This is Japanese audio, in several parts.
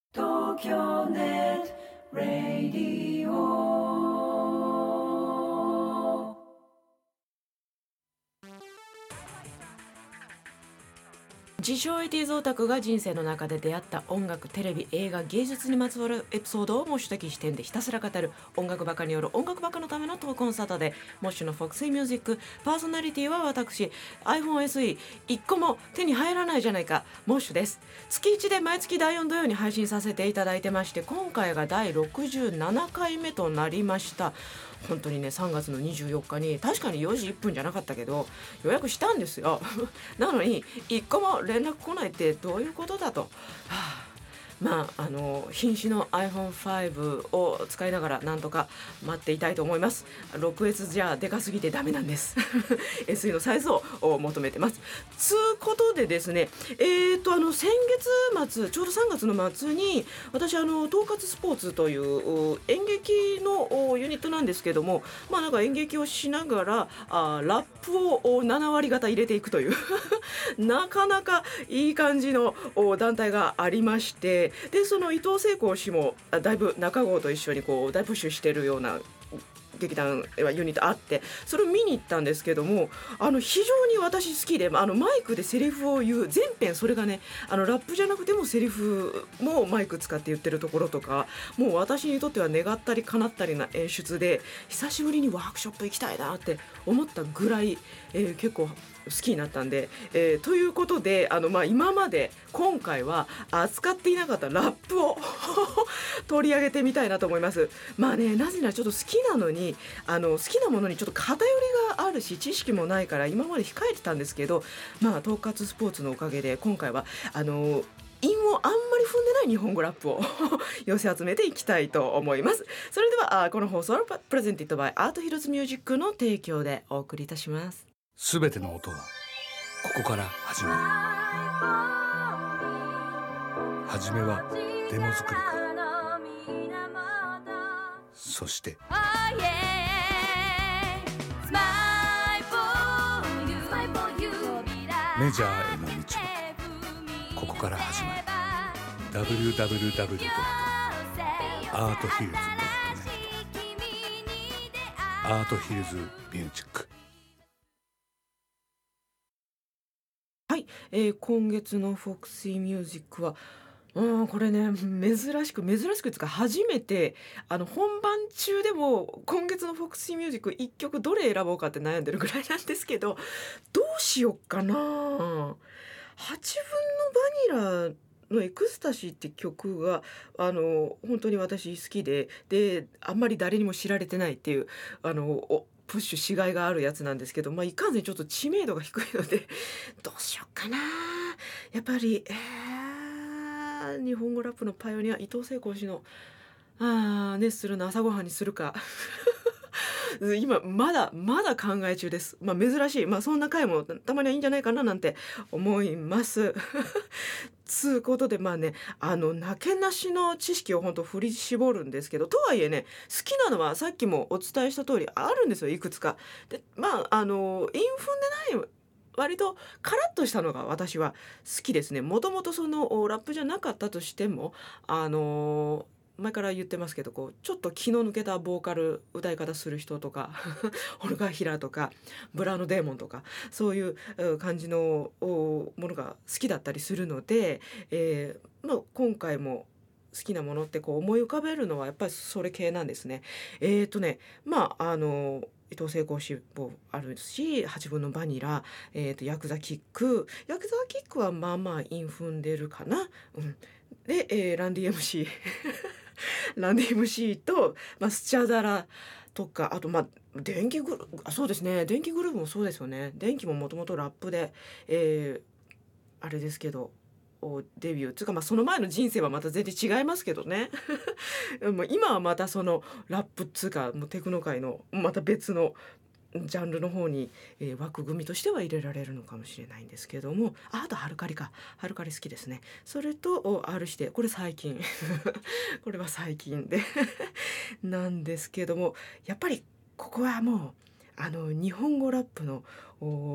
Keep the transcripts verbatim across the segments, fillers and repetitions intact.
東京ネットラディオ。自称 エイティーズ オタクが人生の中で出会った音楽、テレビ、映画、芸術にまつわるエピソードをモッシュ的視点でひたすら語る音楽バカによる音楽バカのためのトークコンサートで、モッシュのフォクシーミュージックパーソナリティは私 iPhone エスイーいっこも手に入らないじゃないかモッシュです。月いちで毎月だいよん土曜に配信させていただいてまして、今回がだいろくじゅうななかいめとなりました。本当にねさんがつのにじゅうよっかに確かによじいっぷんじゃなかったけど予約したんですよなのにいっこも連絡来ないってどういうことだと、はあ、まああの瀕死の アイフォンファイブ を使いながらなんとか待っていたいと思います。 ろくエス じゃでかすぎてダメなんですエスイー のサイズを求めてます。つうことでですね、えーとあの先月末ちょうどさんがつの末に私あの統括スポーツという演劇のユニットなんですけども、まあなんか演劇をしながらあラップをななわり方入れていくというなかなかいい感じの団体がありまして、でその伊藤聖子氏もあだいぶ中郷と一緒にこう大プッシュしてるような劇団ユニットあって、それを見に行ったんですけども、あの非常に私好きで、あのマイクでセリフを言う全編、それがねあのラップじゃなくてもセリフもマイク使って言ってるところとか、もう私にとっては願ったり叶ったりな演出で、久しぶりにワークショップ行きたいなって思ったぐらい、えー結構好きになったんで、えーということであの、まあ、今まで今回は扱っていなかったラップを取り上げてみたいなと思います。まあね、なぜならちょっと好きなのにあの好きなものにちょっと偏りがあるし知識もないから今まで控えてたんですけど、まあ統括スポーツのおかげで今回はあの韻をあんまり踏んでない日本語ラップを寄せ集めていきたいと思います。それではあこの放送はプレゼンティッドバイアートヒルズミュージックの提供でお送りいたします。 すべての音はここから始まる。始めはデモ作りからそしてメジャーへの道はここから始まる。 ダブリューダブリューダブリュー ドット アートヒルズ ドット ネット アートヒルズミュージック。 はい、えー今月のフォクシーミュージックはうんこれね珍しく珍しくつか初めてあの本番中でも今月のフォクシーミュージックいっきょくどれ選ぼうかって悩んでるぐらいなんですけど、どうしよっかな。はちぶんのバニラのエクスタシーって曲があの本当に私好きで、であんまり誰にも知られてないっていうあのおプッシュしがいがあるやつなんですけど、まあ、いかんせんちょっと知名度が低いのでどうしよっかな。やっぱり、えー日本語ラップのパイオニア伊藤聖子氏のあー熱するな朝ごはんにするか今まだまだ考え中です。まあ珍しい、まあそんな回もたまにはいいんじゃないかななんて思いますつうことで、まあねあのなけなしの知識を本当振り絞るんですけど、とはいえね好きなのはさっきもお伝えした通りあるんですよ、いくつか。でまああの韻踏んでない割とカラッとしたのが私は好きですね。もともとそのおラップじゃなかったとしてもあの前から言ってますけど、こうちょっと気の抜けたボーカル歌い方する人とかオルガヒラとかブラウンデーモンとかそういうう感じのおものが好きだったりするので、えーまあ、今回も好きなものってこう思い浮かべるのはやっぱりそれ系なんですね。えーとねまああの伊藤聖子氏もあるしはちぶんのバニラ、えー、とヤクザキックヤクザキックはまあまあ韻踏んでるかな、うん、で、えーランディ エムシー ランディ エムシー と、まあ、スチャダラとか、あとまあ電気グルあそうですね電気グループもそうですよね。電気ももともとラップで、えーあれですけどおデビューっていうか、まあ、その前の人生はまた全然違いますけどねもう今はまたそのラップっつうかもうテクノ界のまた別のジャンルの方に、えー枠組みとしては入れられるのかもしれないんですけども、ああとハルカリかハルカリ好きですね。それとお R してこれ最近これは最近でなんですけども、やっぱりここはもうあの日本語ラップのお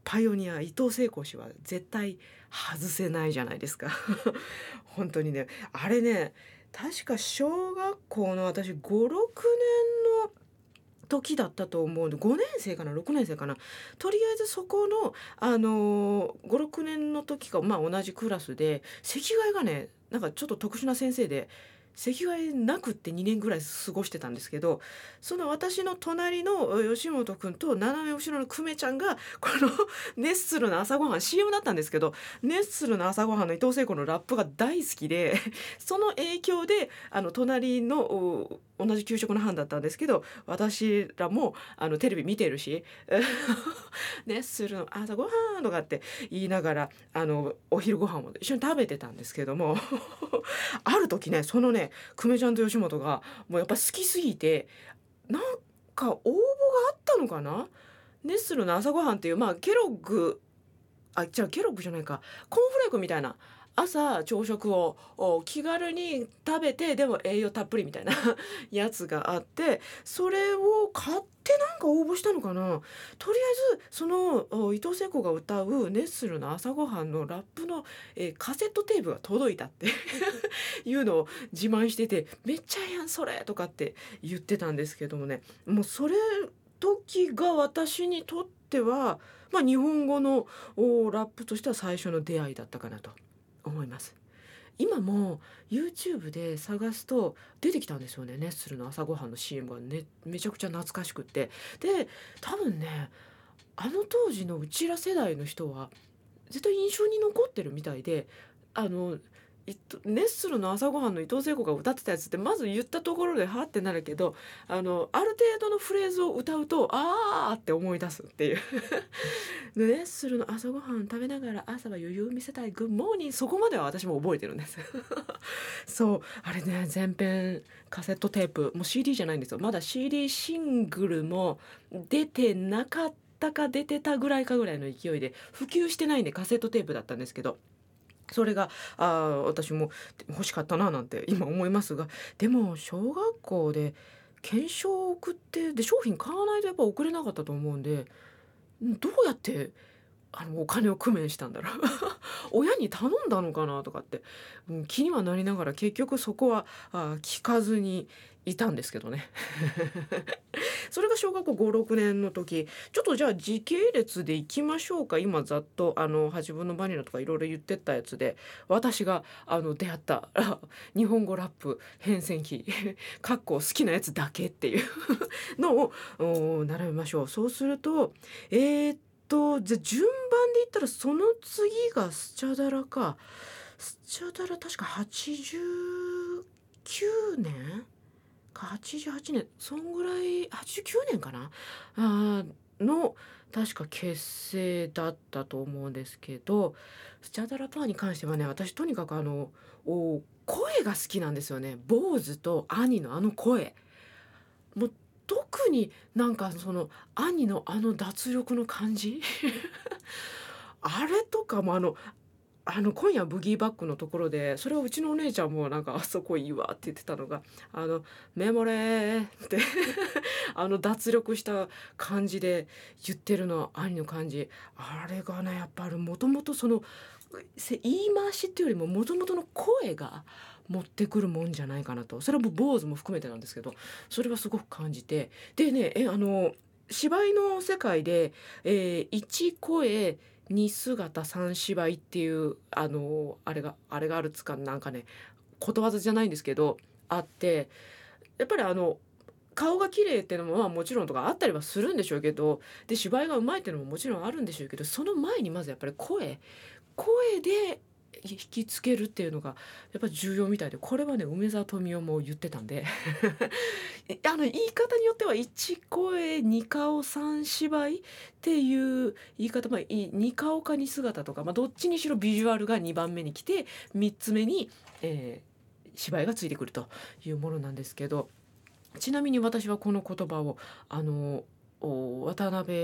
パイオニア伊藤聖子氏は絶対外せないじゃないですか本当にね、あれね、確か小学校の私ごろくねんの時だったと思うんで、ごねん生かなろくねん生かな、とりあえずそこの、あのー、ごろくねんの時が、まあ、同じクラスで席替えがねなんかちょっと特殊な先生で席替えなくってにねんぐらい過ごしてたんですけど、その私の隣の吉本くんと斜め後ろの久米ちゃんがこのネッスルの朝ごはん シーエム だったんですけど、ネッスルの朝ごはんの伊藤聖子のラップが大好きでその影響であの隣のお同じ給食の班だったんですけど、私らもあのテレビ見てるしネッスルの朝ごはんとかって言いながらあのお昼ご飯を一緒に食べてたんですけどもある時ね、そのね久米ちゃんと吉本がもうやっぱ好きすぎて、なんか応募があったのかな、ネッスルの朝ごはんっていう、まあケロッグ、あ、じゃあケロッグじゃないか、コーンフレークみたいな朝朝食をお気軽に食べてでも栄養たっぷりみたいなやつがあって、それを買ってなんか応募したのかな。とりあえずそのお伊藤聖子が歌うネッスルの朝ごはんのラップの、えーカセットテープが届いたっていうのを自慢してて、めっちゃええやんそれとかって言ってたんですけどもね、もうそれ時が私にとっては、まあ、日本語のおラップとしては最初の出会いだったかなと思います。今も YouTube で探すと出てきたんですよね、ネッスルの朝ごはんの シーエム がね、めちゃくちゃ懐かしくって、で多分ねあの当時のうちら世代の人は絶対印象に残ってるみたいで、あのいネッスルの朝ごはんの伊藤聖子が歌ってたやつってまず言ったところではってなるけど、あのある程度のフレーズを歌うとあーって思い出すっていうでネッスルの朝ごはん食べながら朝は余裕見せたいグッモーニング、そこまでは私も覚えてるんですそうあれね、全編カセットテープもう シーディー じゃないんですよ、まだ シーディー シングルも出てなかったか出てたぐらいかぐらいの勢いで普及してないんでカセットテープだったんですけど、それがあ私も欲しかったななんて今思いますが、でも小学校で検証を送ってで商品買わないとやっぱ送れなかったと思うんで、どうやってあのお金を工面したんだろう親に頼んだのかなとかって、うん、気にはなりながら結局そこはあ聞かずにいたんですけどねそれが小学校ごろくねんの時。ちょっとじゃあ時系列でいきましょうか。今ざっとあのはちぶんのバニラとかいろいろ言ってったやつで、私があの出会ったあ日本語ラップ変遷期かっこ好きなやつだけっていうのをお並べましょう。そうするとえー、っとじゃあ順番で言ったらその次がスチャダラか。スチャダラ確かはちじゅうきゅうねんかはちじゅうはちねん、そんぐらいはちじゅうきゅうねんかなあーの確か結成だったと思うんですけど、スチャダラパーに関してはね、私とにかくあのお声が好きなんですよね。坊主と兄のあの声、もう特になんかその兄のあの脱力の感じあれとかもあのあの今夜ブギーバックのところで、それをうちのお姉ちゃんもなんかあそこいいわって言ってたのが、あのメモレーってあの脱力した感じで言ってるの兄の感じ、あれがねやっぱりもともとそのせ言い回しっていうよりももともとの声が持ってくるもんじゃないかなと、それはもう坊主も含めてなんですけど、それはすごく感じて、でねえあの芝居の世界で、えー、いち声に姿さん芝居っていうあのあれがあれがあるっつかなんかねことわざじゃないんですけどあって、やっぱりあの顔が綺麗っていうのもまあもちろんとかあったりはするんでしょうけど、で芝居がうまいっていうのももちろんあるんでしょうけど、その前にまずやっぱり声声で引きつけるっていうのがやっぱり重要みたいで、これはね梅沢富美男も言ってたんであの言い方によってはいち声に顔さん芝居っていう言い方、まあ、に顔かに姿とか、まあ、どっちにしろビジュアルがにばんめに来てみっつめに、えー、芝居がついてくるというものなんですけど、ちなみに私はこの言葉をあの渡辺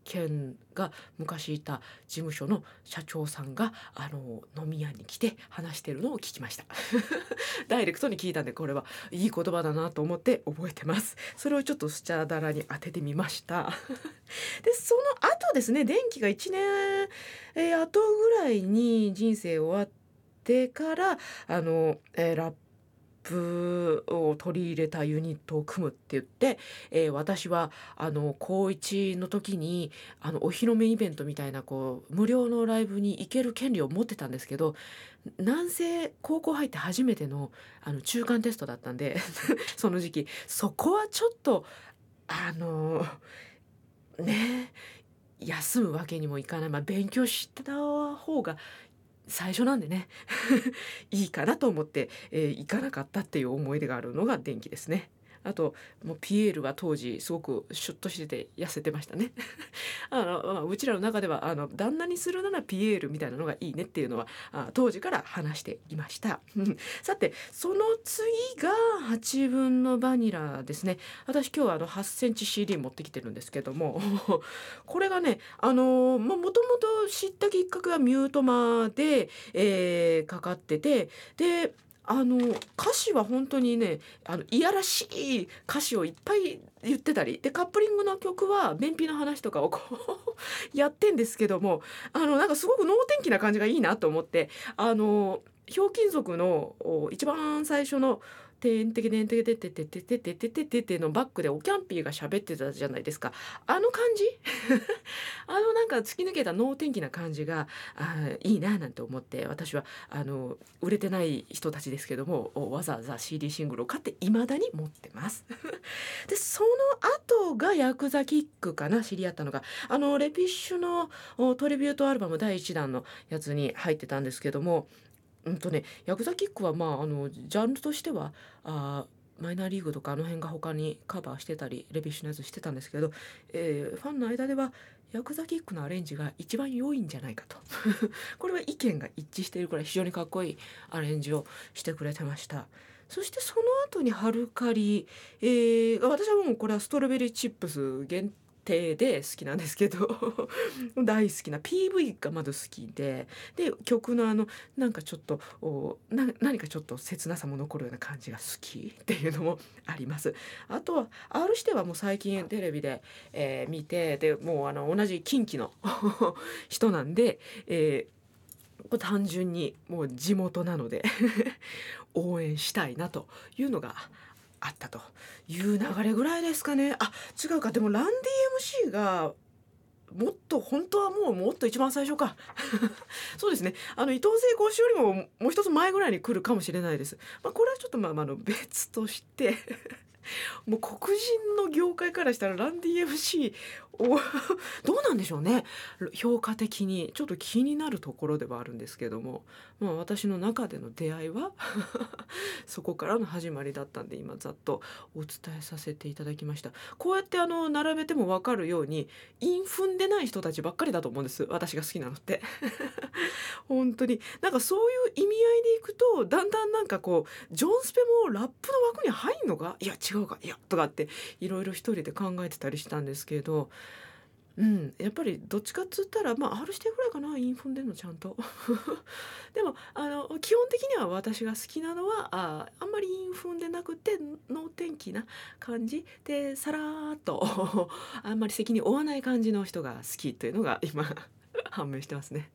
件が昔いた事務所の社長さんがあの飲み屋に来て話してるのを聞きましたダイレクトに聞いたんで、これはいい言葉だなと思って覚えてます。それをちょっとスチャダラに当ててみましたでその後ですね、電気がいちねん、えー、後ぐらいに人生終わってからあの、えーラップを取り入れたユニットを組むって言って、えー私はあの高いちの時にあのお披露目イベントみたいなこう無料のライブに行ける権利を持ってたんですけど、なんせ高校入って初めてのあの中間テストだったんでその時期そこはちょっとあのね休むわけにもいかない、まあ、勉強した方が最初なんでねいいかなと思って、えー行かなかったっていう思い出があるのが電気ですね。あともうピエールは当時すごくシュッとしてて痩せてましたねあの、まあ、うちらの中ではあの旦那にするならピエールみたいなのがいいねっていうのはあ当時から話していましたさてその次がはちぶんのバニラですね。私今日はあのはちセンチ シーディー 持ってきてるんですけどもこれがねあのもともと知ったきっかけはミュートマで、えーかかってて、であの歌詞は本当にねあのいやらしい歌詞をいっぱい言ってたりで、カップリングの曲は便秘の話とかをこうやってんですけども、あのなんかすごく能天気な感じがいいなと思って、あのひょうきん族のお一番最初のてんてけてんてけててててててててててのバックでオキャンピーが喋ってたじゃないですか。あの感じあのなんか突き抜けた能天気な感じがあいいななんて思って、私はあの売れてない人たちですけどもわざわざ シーディー シングルを買って未だに持ってますでその後がヤクザキックかな、知り合ったのがあのレピッシュのおトリビュートアルバムだいいちだんのやつに入ってたんですけども、うんとね、ヤクザキックはまああのジャンルとしてはあマイナーリーグとかあの辺が他にカバーしてたりレビッシュのやつしてたんですけど、えーファンの間ではヤクザキックのアレンジが一番良いんじゃないかとこれは意見が一致しているくらい非常にかっこいいアレンジをしてくれてました。そしてその後にハルカリ、えー私はもうこれはストロベリーチップス限定で好きなんですけど大好きな ピーブイ がまず好きで、で曲のあのなんかちょっとおな何かちょっと切なさも残るような感じが好きっていうのもあります。あとは R 指定はもう最近テレビで、えー見て、でもうあの同じ近畿の人なんで、えーこれ単純にもう地元なので応援したいなというのがあったという流れぐらいですかね。あ、違うか、でもランディ エムシー がもっと本当はもうもっと一番最初かそうですね、あの伊藤聖子氏よりももう一つ前ぐらいに来るかもしれないです。まあ、これはちょっとまあまああの別としてもう黒人の業界からしたらランディ エムシー をどうなんでしょうね、評価的にちょっと気になるところではあるんですけども、まあ、私の中での出会いはそこからの始まりだったんで今ざっとお伝えさせていただきました。こうやってあの並べても分かるように韻踏んでない人たちばっかりだと思うんです、私が好きなのって本当になんかそういう意味合いでいくとだんだんなんかこうジョンスペもラップの枠に入んのかいや違うかいやとかっていろいろ一人で考えてたりしたんですけど、うん、やっぱりどっちかっつったらまあ R してぐらいかな、インフンでんのちゃんとでもあの基本的には私が好きなのはああんまりインフンでなくて能天気な感じでさらーっとあんまり責任負わない感じの人が好きというのが今判明してますね。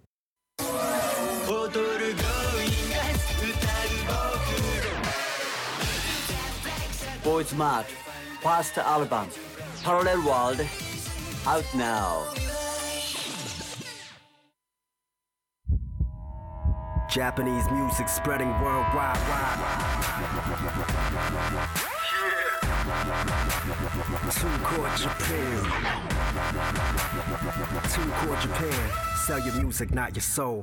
ボーイズマートファーストアルバム Parallel World out now. Japanese music spreading worldwide. TuneCore Japan. TuneCore Japan. Sell your music, not your soul.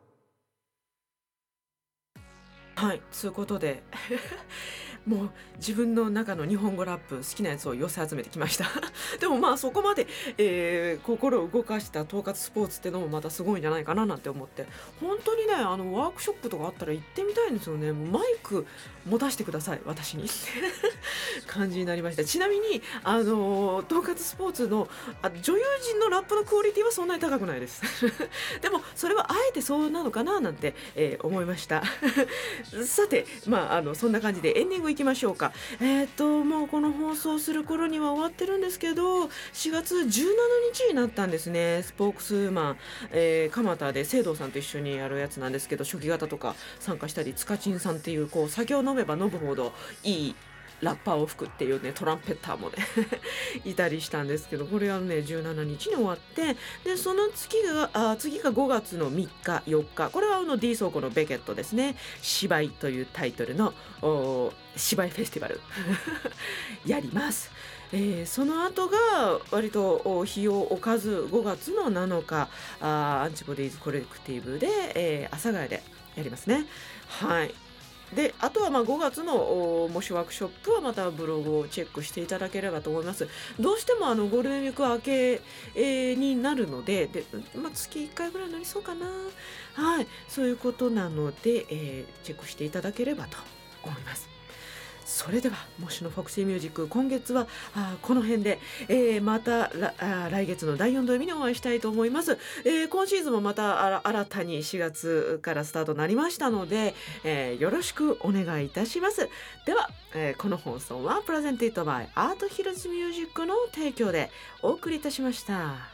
はい、そういうことでもう自分の中の日本語ラップ好きなやつを寄せ集めてきましたでもまあそこまで、えー心を動かした統括スポーツってのもまたすごいんじゃないかななんて思って、本当にねあのワークショップとかあったら行ってみたいんですよね。もうマイク持たせてください私に感じになりました。ちなみにあの統括スポーツのあ女優陣のラップのクオリティはそんなに高くないですでもそれはあえてそうなのかななんて、えー思いましたさて、まあ、あのそんな感じでエンディングいきましょうか。えっ、ともうこの放送する頃には終わってるんですけど、しがつじゅうしちにちになったんですね。スポークスマン、えー、蒲田で聖堂さんと一緒にやるやつなんですけど、初期型とか参加したり、塚ちんさんっていうこう酒を飲めば飲むほどいいラッパーを吹くっていうね、トランペッターもねいたりしたんですけど、これはねじゅうしちにちに終わって、でその次があ次がごがつのみっかよっか、これはあの D 倉庫のベケットですね、芝居というタイトルのお芝居フェスティバルやります。えーその後が割とお日を置かずごがつのなのか、あーアンチボディーズコレクティブで、えー阿佐ヶ谷でやりますね。はい。であとはまあごがつのお模試ワークショップはまたブログをチェックしていただければと思います。どうしてもあのゴールデンウィーク明け、えーになるので、で、まあ、月いっかいぐらいになりそうかな。はい、そういうことなので、えーチェックしていただければと思います。それでは模試のフォクシーミュージック、今月はあーこの辺で、えーまたらあー来月のだいよん土曜日にお会いしたいと思います。えー今シーズンもまたあら新たにしがつからスタートになりましたので、えーよろしくお願いいたします。では、えーこの放送はプレゼンティッドバイアートヒルズミュージックの提供でお送りいたしました。